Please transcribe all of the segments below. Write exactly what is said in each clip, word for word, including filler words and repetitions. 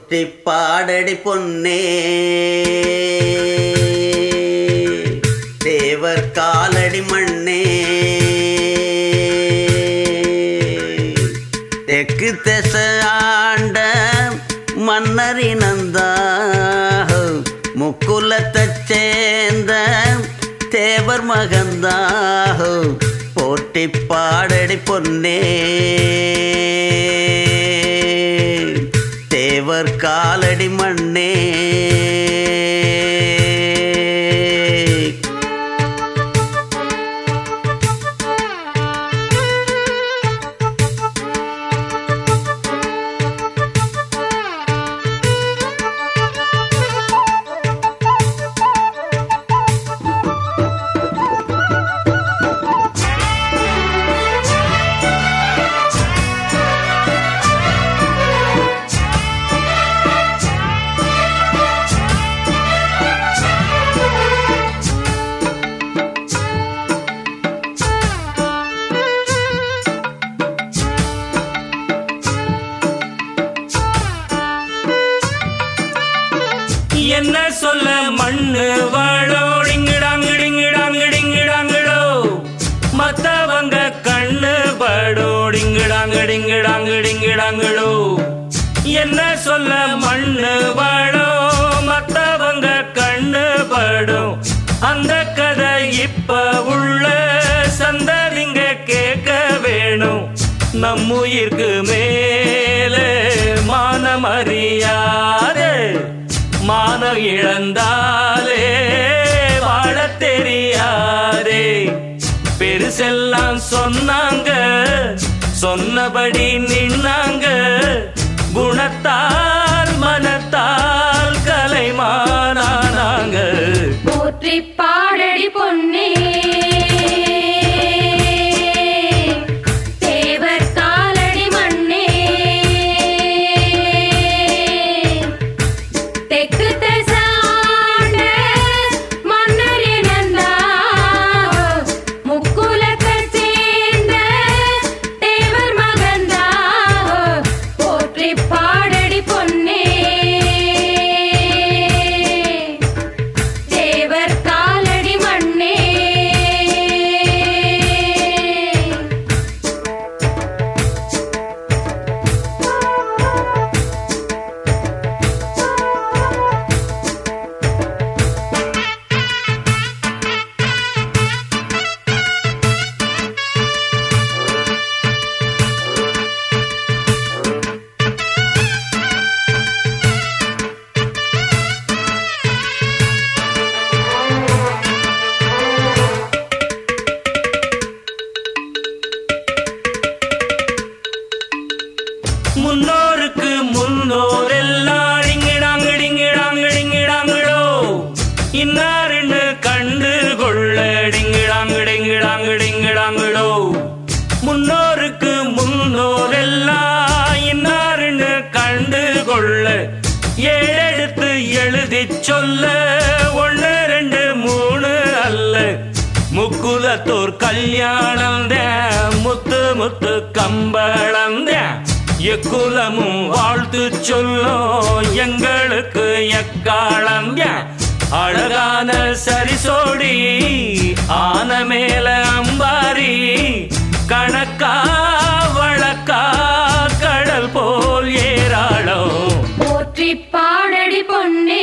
போற்றி பாடடி பொன்னே தேவர் காலடி மண்ணே தெற்கு திச ஆண்ட மன்னரினந்தா முக்குலத்தைச் சேர்ந்த தேவர் மகந்தா போற்றி பாடடி பொன்னே தேவர் காலடி மண்ணே என்ன சொல்ல மண்ணு வாழோடிங்கிடாங்கிடிங்கிடாங்கிடிங்கிடாங்கிடோ மத்தவங்க கண்ணு படோடிங்கிடாங்கிடிங்கிடாங்கிடிங்கிடாங்கிடோ என்ன சொல்ல மண்ணு வாழோ மத்தவங்க கண்ணு படும் அந்த கதை இப்ப உள்ள சந்ததிங்க கேட்க வேணும் நம்முயிர்க்கு மேலே மானமறியாதே மான இழந்தாலே வாழ தெரியாதே பெருசெல்லாம் சொன்னாங்க சொன்னபடி நின்னாங்க குணத்தால் மனத்தால் கலைமானாங்க போற்றி பாடடி பொன்னே முன்னோருக்கு முன்னோர் எல்லாம் டிங்கிடாங்கிடிங்கிடாங்கிடிங்கிடாங்கிடோ இன்னாருன்னு கண்டு கொள்ள டிங்கிடாங்கிடிங்கிடாங்கிடிங்கிடாங்கிடோ முன்னோருக்கு முன்னோர் எல்லாம் இன்னாருன்னு கண்டு கொள்ள ஏழெடுத்து எழுதி சொல்ல ஒன்று ரெண்டு மூணு அல்ல முக்குலத்தோர் கல்யாணம் முத்து முத்து கம்பளம் எக்குலமும் வாழ்த்து சொல்லும் எங்களுக்கு எக்காலம் அழகான சரிசோடி ஆன மேல அம்பாரி கணக்கா வழக்கா கடல் போல் ஏராளோ போற்றி பாடடி பொன்னே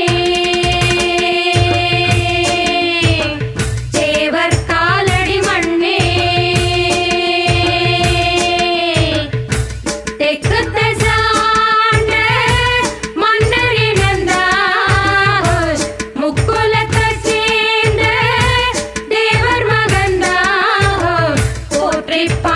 Bye.